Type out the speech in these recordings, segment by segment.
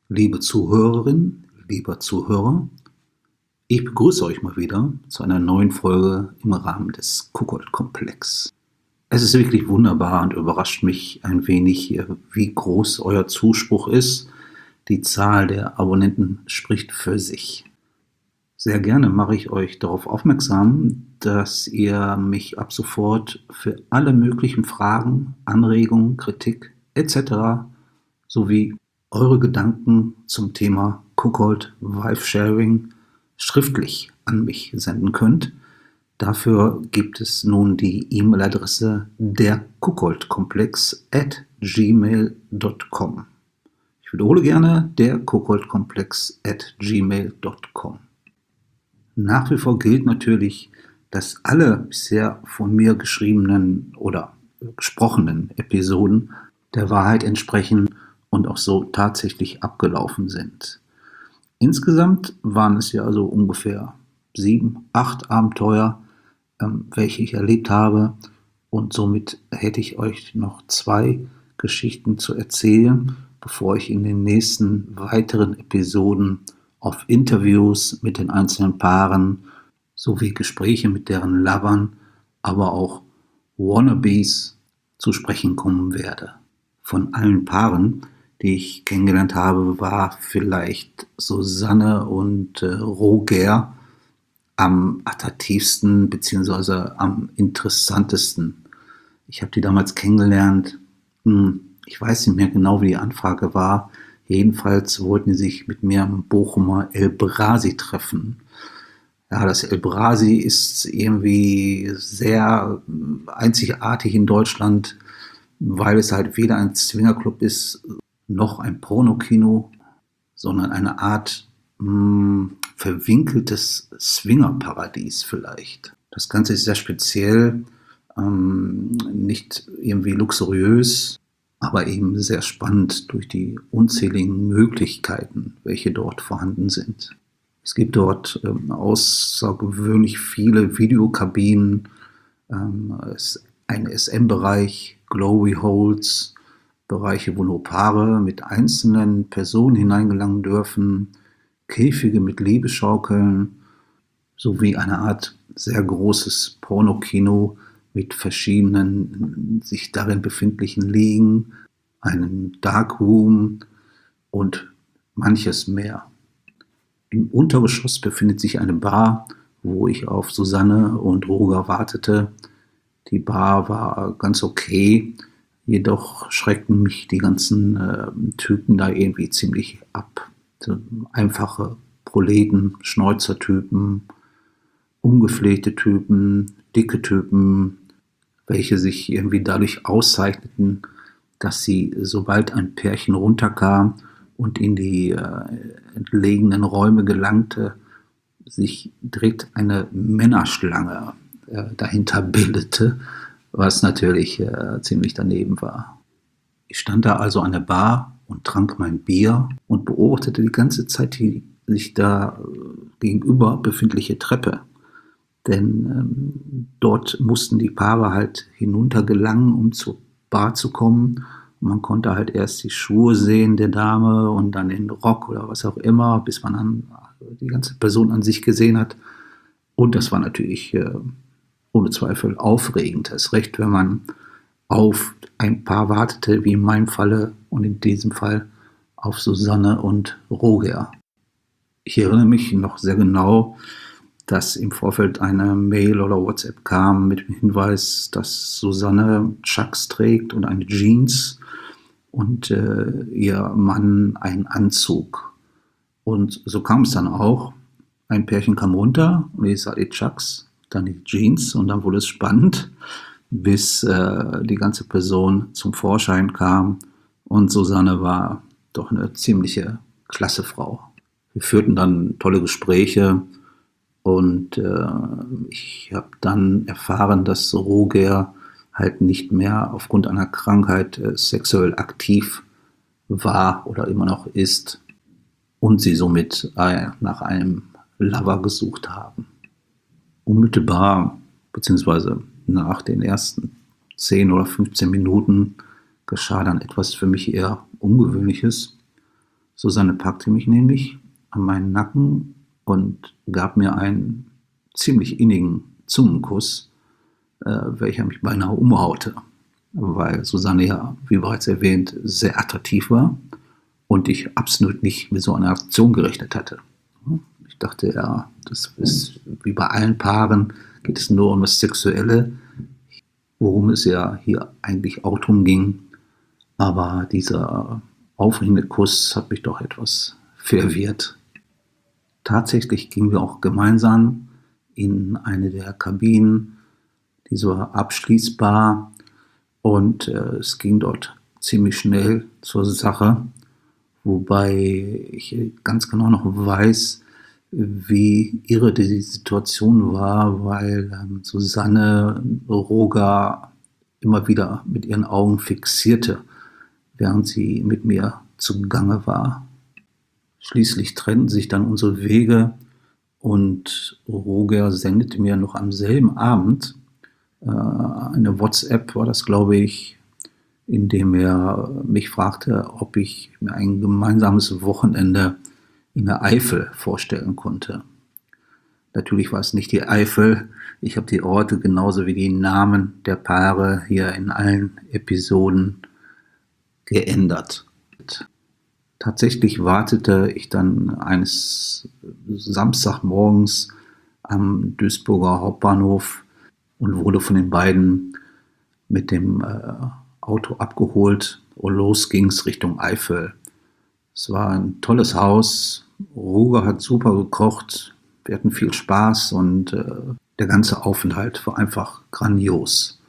Liebe Zuhörerin, lieber Zuhörer, ich begrüße euch mal wieder zu einer neuen Folge im Rahmen des Kuckold-Komplex. Es ist wirklich wunderbar und überrascht mich ein wenig, wie groß euer Zuspruch ist. Die Zahl der Abonnenten spricht für sich. Sehr gerne mache ich euch darauf aufmerksam, dass ihr mich ab sofort für alle möglichen Fragen, Anregungen, Kritik etc. sowie eure Gedanken zum Thema Kuckold Vibe Sharing schriftlich an mich senden könnt. Dafür gibt es nun die E-Mail-Adresse derkuckoldkomplex@gmail.com. Ich wiederhole gerne, derkuckoldkomplex@gmail.com. Nach wie vor gilt natürlich, dass alle bisher von mir geschriebenen oder gesprochenen Episoden der Wahrheit entsprechen und auch so tatsächlich abgelaufen sind. Insgesamt waren es ja also ungefähr 7, 8 Abenteuer, welche ich erlebt habe, und somit hätte ich euch noch 2 Geschichten zu erzählen, bevor ich in den nächsten weiteren Episoden auf Interviews mit den einzelnen Paaren sowie Gespräche mit deren Lovern, aber auch Wannabes zu sprechen kommen werde. Von allen Paaren, die ich kennengelernt habe, war vielleicht Susanne und Roger am attraktivsten bzw. am interessantesten. Ich habe die damals kennengelernt. Ich weiß nicht mehr genau, wie die Anfrage war. Jedenfalls wollten sie sich mit mir am Bochumer El Brasi treffen. Ja, das El Brasi ist irgendwie sehr einzigartig in Deutschland, weil es halt weder ein Swingerclub ist, noch ein Pornokino, sondern eine Art verwinkeltes Swingerparadies vielleicht. Das Ganze ist sehr speziell, nicht irgendwie luxuriös, aber eben sehr spannend durch die unzähligen Möglichkeiten, welche dort vorhanden sind. Es gibt dort außergewöhnlich viele Videokabinen, ein SM-Bereich, Glory Holes, Bereiche, wo nur Paare mit einzelnen Personen hineingelangen dürfen, Käfige mit Liebeschaukeln, sowie eine Art sehr großes Pornokino mit verschiedenen sich darin befindlichen Liegen, einem Darkroom und manches mehr. Im Untergeschoss befindet sich eine Bar, wo ich auf Susanne und Roger wartete. Die Bar war ganz okay, jedoch schreckten mich die ganzen Typen da irgendwie ziemlich ab. So einfache Proleten, Schneuzertypen, ungepflegte Typen, dicke Typen, welche sich irgendwie dadurch auszeichneten, dass sie, sobald ein Pärchen runterkam und in die entlegenen Räume gelangte, sich direkt eine Männerschlange dahinter bildete, was natürlich ziemlich daneben war. Ich stand da also an der Bar und trank mein Bier und beobachtete die ganze Zeit die sich da gegenüber befindliche Treppe. Denn dort mussten die Paare halt hinuntergelangen, um zur Bar zu kommen. Und man konnte halt erst die Schuhe sehen der Dame und dann den Rock oder was auch immer, bis man dann die ganze Person an sich gesehen hat. Und das war natürlich ohne Zweifel aufregend. Erst recht, wenn man auf ein Paar wartete, wie in meinem Falle und in diesem Fall auf Susanne und Roger. Ich erinnere mich noch sehr genau, dass im Vorfeld eine Mail oder WhatsApp kam mit dem Hinweis, dass Susanne Chucks trägt und eine Jeans und ihr Mann einen Anzug. Und so kam es dann auch. Ein Pärchen kam runter und ich sah die Chucks, dann die Jeans und dann wurde es spannend, bis die ganze Person zum Vorschein kam und Susanne war doch eine ziemliche klasse Frau. Wir führten dann tolle Gespräche und ich habe dann erfahren, dass Roger halt nicht mehr aufgrund einer Krankheit sexuell aktiv war oder immer noch ist und sie somit nach einem Lover gesucht haben. Unmittelbar beziehungsweise nach den ersten 10 oder 15 Minuten geschah dann etwas für mich eher Ungewöhnliches. Susanne packte mich nämlich an meinen Nacken und gab mir einen ziemlich innigen Zungenkuss, welcher mich beinahe umhaute, weil Susanne ja, wie bereits erwähnt, sehr attraktiv war und ich absolut nicht mit so einer Aktion gerechnet hatte. Ich dachte, ja, das ist wie bei allen Paaren, geht es nur um das Sexuelle, worum es ja hier eigentlich auch drum ging. Aber dieser aufregende Kuss hat mich doch etwas verwirrt. Tatsächlich gingen wir auch gemeinsam in eine der Kabinen, die so abschließbar, und es ging dort ziemlich schnell zur Sache, wobei ich ganz genau noch weiß, wie irre die Situation war, weil Susanne Roger immer wieder mit ihren Augen fixierte, während sie mit mir zugange war. Schließlich trennten sich dann unsere Wege und Roger sendete mir noch am selben Abend eine WhatsApp, war das, glaube ich, in dem er mich fragte, ob ich mir ein gemeinsames Wochenende in der Eifel vorstellen konnte. Natürlich war es nicht die Eifel. Ich habe die Orte genauso wie die Namen der Paare hier in allen Episoden geändert. Tatsächlich wartete ich dann eines Samstagmorgens am Duisburger Hauptbahnhof und wurde von den beiden mit dem Auto abgeholt und los ging's Richtung Eifel. Es war ein tolles Haus, Roger hat super gekocht, wir hatten viel Spaß und der ganze Aufenthalt war einfach grandios.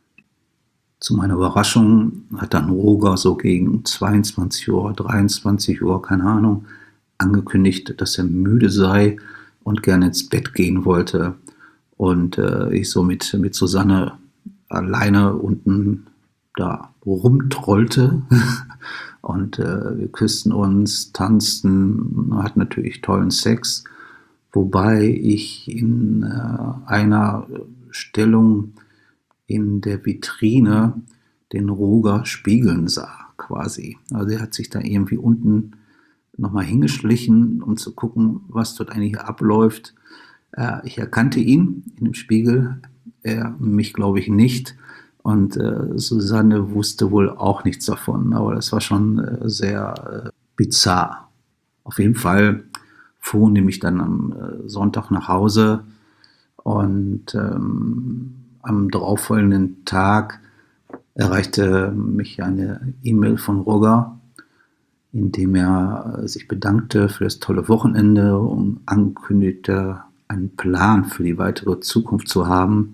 Zu meiner Überraschung hat dann Roger so gegen 22 Uhr, 23 Uhr, keine Ahnung, angekündigt, dass er müde sei und gerne ins Bett gehen wollte. Und ich so mit Susanne alleine unten da rumtrollte. Und wir küssten uns, tanzten, hatten natürlich tollen Sex. Wobei ich in einer Stellung in der Vitrine den Roger spiegeln sah, quasi. Also er hat sich da irgendwie unten nochmal hingeschlichen, um zu gucken, was dort eigentlich abläuft. Ich erkannte ihn in dem Spiegel, er mich, glaube ich, nicht. Und Susanne wusste wohl auch nichts davon, aber das war schon sehr bizarr. Auf jeden Fall fuhren die mich dann am Sonntag nach Hause und am darauffolgenden Tag erreichte mich eine E-Mail von Roger, in dem er sich bedankte für das tolle Wochenende und ankündigte, einen Plan für die weitere Zukunft zu haben.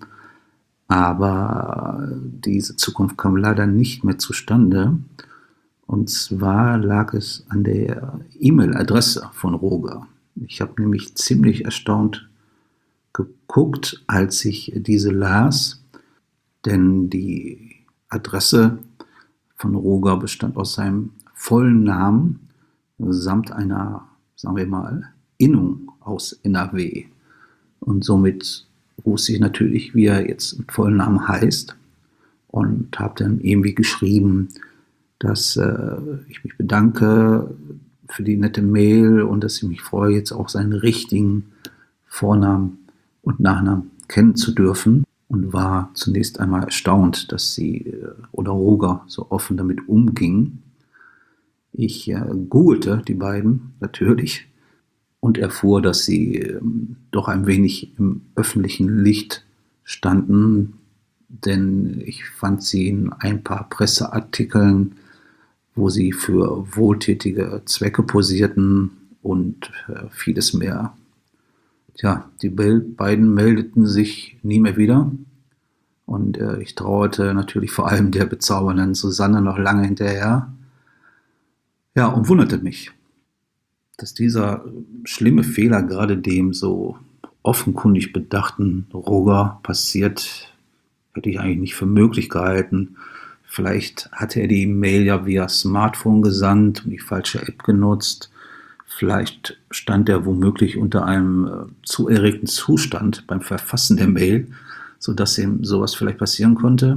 Aber diese Zukunft kam leider nicht mehr zustande. Und zwar lag es an der E-Mail-Adresse von Roger. Ich habe nämlich ziemlich erstaunt geguckt, als ich diese las, denn die Adresse von Roger bestand aus seinem vollen Namen samt einer, sagen wir mal, Innung aus NRW. Und somit wusste ich natürlich, wie er jetzt im vollen Namen heißt und habe dann irgendwie geschrieben, dass ich mich bedanke für die nette Mail und dass ich mich freue, jetzt auch seinen richtigen Vornamen und Nachnamen kennen zu dürfen und war zunächst einmal erstaunt, dass sie oder Roger so offen damit umging. Ich googelte die beiden natürlich und erfuhr, dass sie doch ein wenig im öffentlichen Licht standen, denn ich fand sie in ein paar Presseartikeln, wo sie für wohltätige Zwecke posierten und vieles mehr. Tja, die beiden meldeten sich nie mehr wieder und ich trauerte natürlich vor allem der bezaubernden Susanne noch lange hinterher. Ja, und wunderte mich, dass dieser schlimme Fehler gerade dem so offenkundig bedachten Roger passiert, hätte ich eigentlich nicht für möglich gehalten. Vielleicht hatte er die Mail ja via Smartphone gesandt und die falsche App genutzt. Vielleicht stand er womöglich unter einem zu erregten Zustand beim Verfassen der Mail, sodass ihm sowas vielleicht passieren konnte.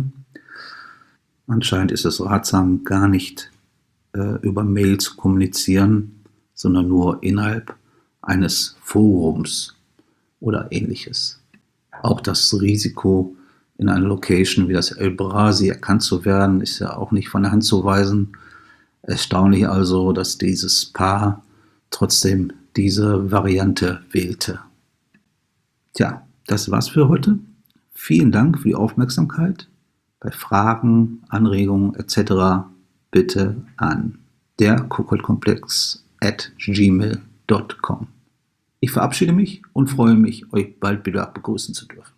Anscheinend ist es ratsam, gar nicht über Mail zu kommunizieren, sondern nur innerhalb eines Forums oder ähnliches. Auch das Risiko, in einer Location wie das El Brasi erkannt zu werden, ist ja auch nicht von der Hand zu weisen. Erstaunlich also, dass dieses Paar trotzdem diese Variante wählte. Tja, das war's für heute. Vielen Dank für die Aufmerksamkeit. Bei Fragen, Anregungen etc. bitte an derkokoldkomplex@gmail.com. Ich verabschiede mich und freue mich, euch bald wieder begrüßen zu dürfen.